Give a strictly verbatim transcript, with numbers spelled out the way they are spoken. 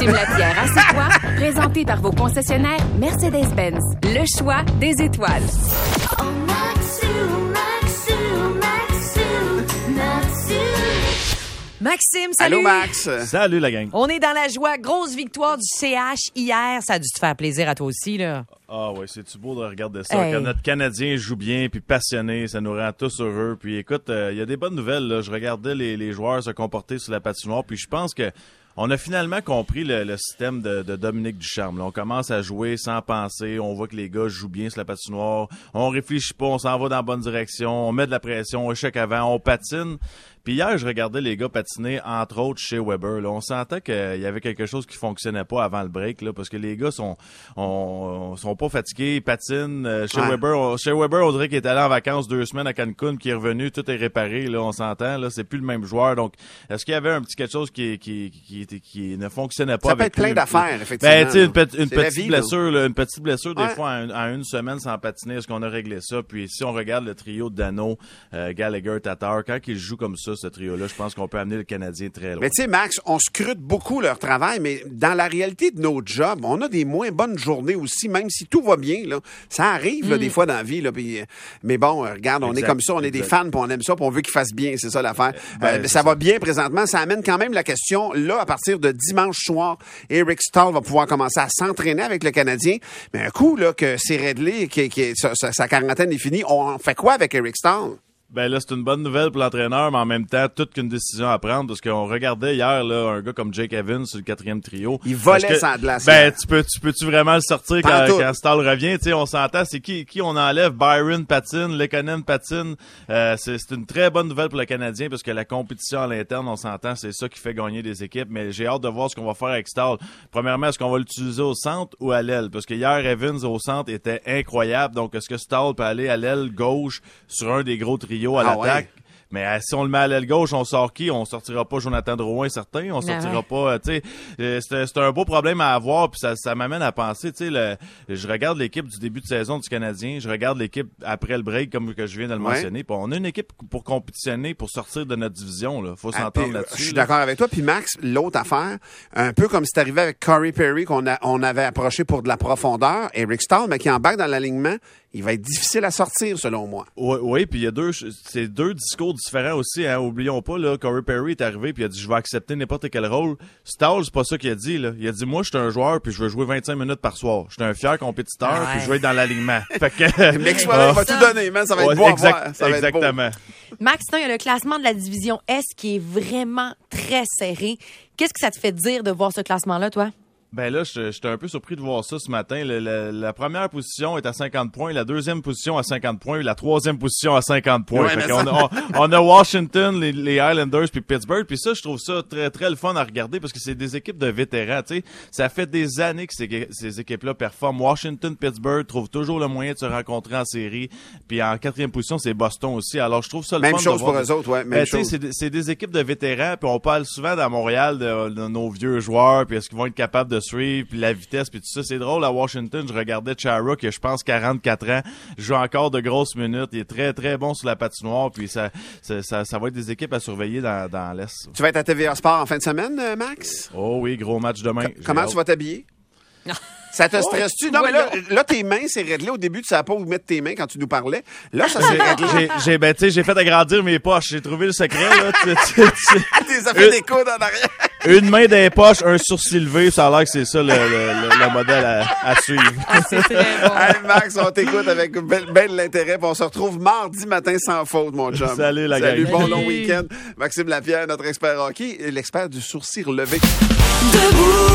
Maxime Lapierre à C'est toi, présenté par vos concessionnaires Mercedes-Benz. Le choix des étoiles. Oh, Maxou, Maxou, Maxou, Maxou. Maxime, salut! Allô, Max! Salut, la gang. On est dans la joie. Grosse victoire du C H hier. Ça a dû te faire plaisir à toi aussi, là. Ah ouais, c'est-tu beau de regarder ça? Hey. Quand notre Canadien joue bien puis passionné, ça nous rend tous heureux. Puis écoute, il euh, y a des bonnes nouvelles, là. Je regardais les, les joueurs se comporter sur la patinoire, puis je pense que on a finalement compris le, le système de, de Dominique Ducharme. Là, on commence à jouer sans penser. On voit que les gars jouent bien sur la patinoire. On réfléchit pas, on s'en va dans la bonne direction. On met de la pression, on échec avant, on patine. Puis hier, je regardais les gars patiner, entre autres, chez Weber. Là, on sentait qu'il y avait quelque chose qui fonctionnait pas avant le break, là, parce que les gars sont on, sont pas fatigués, ils patinent. Euh, chez, Ouais. Weber, on, chez Weber, on dirait qu'il est allé en vacances deux semaines à Cancun, qui est revenu, tout est réparé. Là, on s'entend, là, c'est plus le même joueur. Donc, est-ce qu'il y avait un petit quelque chose qui qui qui, qui, qui ne fonctionnait pas Ça peut avec être plein lui? d'affaires, effectivement. Ben, tu sais, une, pe- une C'est la petite vie, là. blessure, là, une petite blessure des Ouais. fois en, en une semaine sans patiner. Est-ce qu'on a réglé ça? Puis si on regarde le trio de Dano, euh, Gallagher, Tatar, quand ils jouent comme ça, ce trio-là, je pense qu'on peut amener le Canadien très loin. Mais tu sais, Max, on scrute beaucoup leur travail, mais dans la réalité de nos jobs, on a des moins bonnes journées aussi, même si tout va bien, là. Ça arrive, là, des fois, dans la vie, là. Puis, mais bon, euh, regarde, on Exact, est comme ça, on est des exact. fans, puis on aime ça, puis on veut qu'ils fassent bien, c'est ça l'affaire. Ben, Euh, c'est ça ça. va bien présentement. Ça amène quand même la question, là, à partir de dimanche soir, Eric Staal va pouvoir commencer à s'entraîner avec le Canadien. Mais un coup, là, que c'est réglé, que, que sa, sa- sa quarantaine est finie, on fait quoi avec Eric Staal? Ben là, c'est une bonne nouvelle pour l'entraîneur, mais en même temps, toute qu'une décision à prendre, parce qu'on regardait hier là un gars comme Jake Evans sur le quatrième trio. Il volait Parce que- sans glace. Ben, tu peux, tu peux-tu vraiment le sortir Pas quand, en tout. quand Stahl revient? Tu sais, on s'entend, c'est qui, qui on enlève? Byron patine, Lekonen patine. Euh, c'est, c'est une très bonne nouvelle pour le Canadien, parce que la compétition à l'interne, on s'entend, c'est ça qui fait gagner des équipes, mais j'ai hâte de voir ce qu'on va faire avec Stahl. Premièrement, est-ce qu'on va l'utiliser au centre ou à l'aile? Parce que hier, Evans au centre était incroyable, donc est-ce que Stahl peut aller à l'aile gauche sur un des gros trios à Ah l'attaque? ouais. Mais euh, si on le met à l'aile gauche, on sort qui? On sortira pas Jonathan Drouin, certain. On sortira ouais. pas, euh, tu sais, euh, c'est, c'est un beau problème à avoir, puis ça, ça m'amène à penser, tu sais, le, je regarde l'équipe du début de saison du Canadien, je regarde l'équipe après le break, comme que je viens de le Ouais. mentionner, puis on a une équipe pour compétitionner, pour sortir de notre division, là. Faut Ah, s'entendre puis, là-dessus. Je suis là. d'accord avec toi. Puis Max, l'autre affaire, un peu comme c'est arrivé avec Corey Perry qu'on a, on avait approché pour de la profondeur, Eric Staal, mais qui embarque dans l'alignement, il va être difficile à sortir selon moi. Oui, oui, puis il y a deux, c'est deux discours différents aussi, hein. Oublions pas, là, Corey Perry est arrivé puis il a dit je vais accepter n'importe quel rôle. Stahl, c'est pas ça qu'il a dit, là. Il a dit moi, je suis un joueur puis je veux jouer vingt-cinq minutes par soir. Je suis un fier compétiteur Ah ouais. puis je veux être dans l'alignement. Fait que. Mais il va ça. tout donner, man. Ça va être Ouais, beau à exact- voir. Ça va être beau. exactement. Max, sinon, il y a le classement de la division S qui est vraiment très serré. Qu'est-ce que ça te fait dire de voir ce classement-là, toi? Ben là, je- j'étais un peu surpris de voir ça ce matin. Le- le- la première position est à cinquante points, la deuxième position à cinquante points, la troisième position à cinquante points. Ouais, Fait mais qu'on ça- a, on, on a Washington, les, les Islanders puis Pittsburgh. Puis ça, je trouve ça très très le fun à regarder parce que c'est des équipes de vétérans. Tu sais, ça fait des années que ces, ces équipes-là performent. Washington, Pittsburgh trouvent toujours le moyen de se rencontrer en série. Puis en quatrième position, c'est Boston aussi. Alors je trouve ça le Même fun chose de voir pour des- eux autres, ouais. Ben, Même tu sais, chose. c'est, des- c'est des équipes de vétérans, puis on parle souvent dans Montréal de, de nos vieux joueurs, puis est-ce qu'ils vont être capables de suivre, puis la vitesse, puis tout ça. C'est drôle, à Washington, je regardais Chara, qui a, je pense, quarante-quatre ans, joue encore de grosses minutes, il est très, très bon sur la patinoire, puis ça, ça, ça, ça va être des équipes à surveiller dans, dans l'Est. Tu vas être à T V A Sport en fin de semaine, euh, Max? Oh oui, gros match demain. J'ai Comment hâte. tu vas t'habiller? Ça te stresse-tu? Non, mais là, là, tes mains, c'est réglé. Au début, tu savais pas où mettre tes mains quand tu nous parlais. Là, ça s'est réglé. J'ai, j'ai, ben, tu sais, j'ai fait agrandir mes poches. J'ai trouvé le secret, là. Tu- tu- tu- Ah, t'es ça fait des coudes en arrière. Une main dans les poches, un sourcil levé, ça a l'air que c'est ça le, le, le, le modèle à, à suivre. C'est très bon. Hey, Max, on t'écoute avec ben, ben de l'intérêt. Puis on se retrouve mardi matin sans faute, mon chum. Salut, la Salut, gang. bon Salut. long week-end. Maxime Lapierre, notre expert hockey, et l'expert du sourcil levé. Debout.